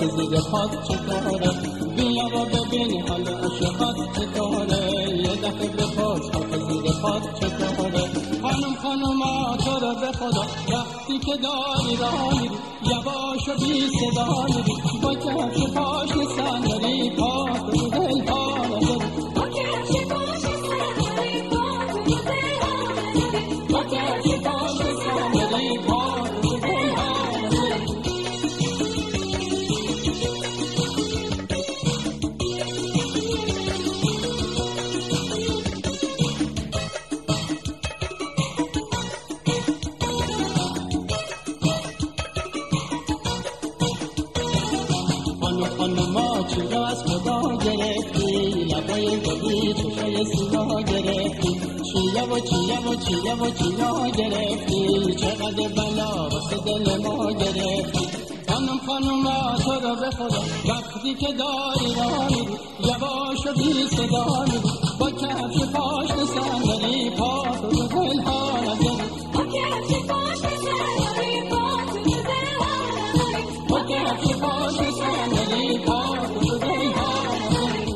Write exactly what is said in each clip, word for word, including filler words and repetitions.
که زیر پات چطوره، بیا و ببین حال عاشقات چطوره، یه دفعه بپرس که زیر پات چطوره. خانم خانوما تو رو به خدا وقتی که داری راه میری یواش و بی صدا میری، با کفش پاشنه صندلی پات رو دل ها نداری، با کفش پاشنه صندلی پات رو دل ها نداری، با کفش پاشنه صندلی پات رو دل ها نداری. خانوما چی را از خدا گرفتی، لبای گلی چشای سیاه گرفتی، چیا و چیا و چیا و چیا گرفتی، چقدر بلا واسه دل ما گرفتی. خانم خانوما تو رو به خدا وقتی که داری راه میری یواش و بی صدا میری، با کفش پاشنه صندلی پات رو دل ها نداری، با کفش پاشنه صندلی پات رو دل ها نداری، با کفش پاشنه صندلی پات رو دل ها نداری.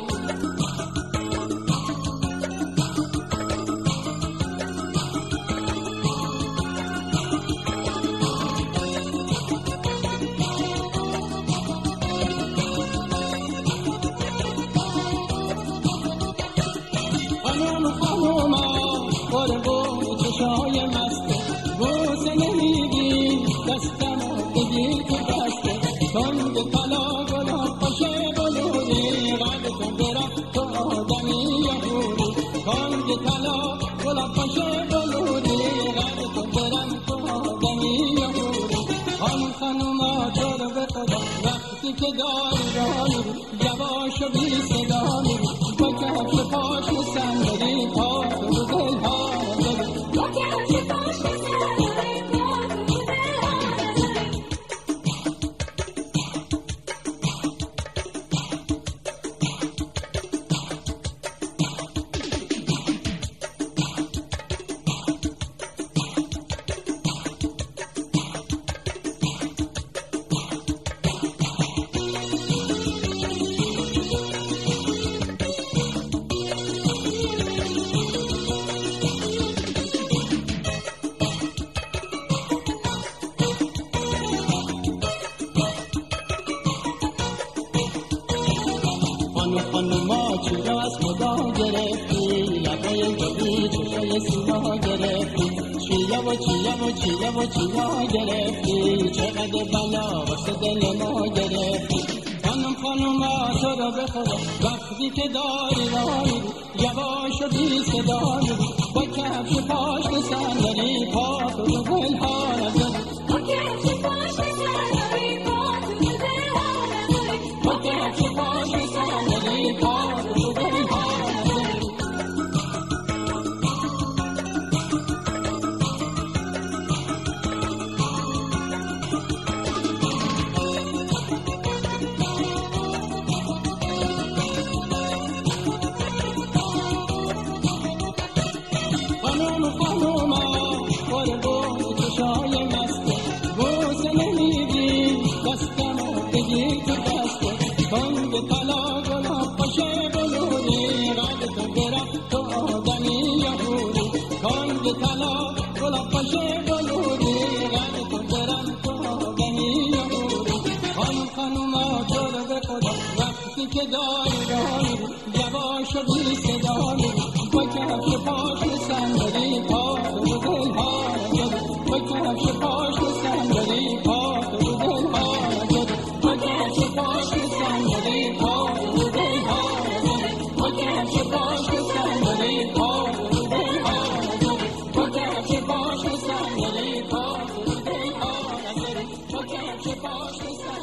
خانوم خانوما قربون چشای مسته، بوسه نمیدی دستمو بگیر تو دسته، تنگ طلا گلاب باشه بلوری، قدتو برم تو آدمی یهودی، تنگ طلا گلاب باشه بلوری، قدتو برم تو آدمی یهودی. خانوم خانوما تو رو به خدا وقتی که داری راه میری یواش و بی صدا میری، با کفش پاشنه صندلی پات رو دل ها نداری، با کفش پاشنه صندلی پات رو دل ها نداری. خانوما چی را از خدا گرفتی، لبای گلی چشای سیاه گرفتی، چیا و چیا و چیا و چیا گرفتی، چقدر بلا واسه دل ما گرفتی. خانم خانوما تو رو به خدا وقتی که داری راه میری یواش و بی صدا میری، با کفش پاشنه صندلی پات رو دل ها نداری، با کفش پاشنه صندلی پات رو دل ها نداری، با کفش پاشنه صندلی پات رو دل ها نداری. خانوم خانوما قربون چشای مسته، بوسه نمیدی دستمو بگیر تو دسته، تنگ طلا گلاب باشه بلوری، قدتو برم تو آدمی یهودی، تنگ طلا گلاب باشه بلوری، قدتو برم تو آدمی یهودی. خانوم خانوما تو رو به خدا وقتی که داری راه میری یواش و بی صدا میری، با کفش پاشنه صندلی پات رو دل ها نداری، با کفش پاشنه صندلی پات رو دل ها نداری، با کفش پاشنه صندلی پات رو دل ها نداری، با کفش پاشنه صندلی پات رو دل ها نداری، با کفش پاشنه صندلی پات رو دل ها نداری، با کفش پاشنه